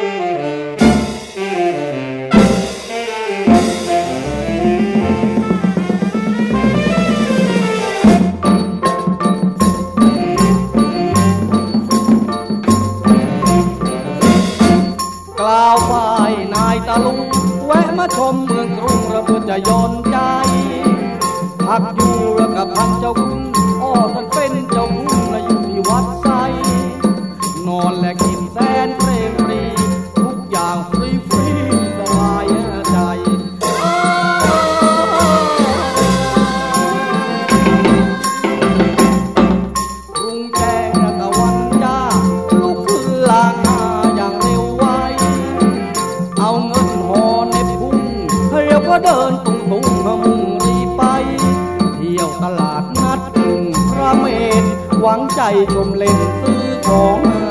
กล่าวฝ่ายนายตะลุงแวะมาชมเมืองกรุงระเบิดจะย้อนใจพักอยู่แล้วกับพักเจ้าคุณอ้อท่านเป็นเจ้าคุณและอยู่ที่วัดไซนอนและกินแสนเพลงฟรีทุกอย่างฟรีฟรีสบายใจรุ่งแจ้งตะวันจ้าลุกขึ้นล้างหน้าอย่างเร็วไวเอาเงินห่อในพุงเรียกว่าเดินตุ้งตุ้งมุ่งรีไปเที่ยวตลาดนัดพระเมรุหวังใจชมเล่นซื้อของ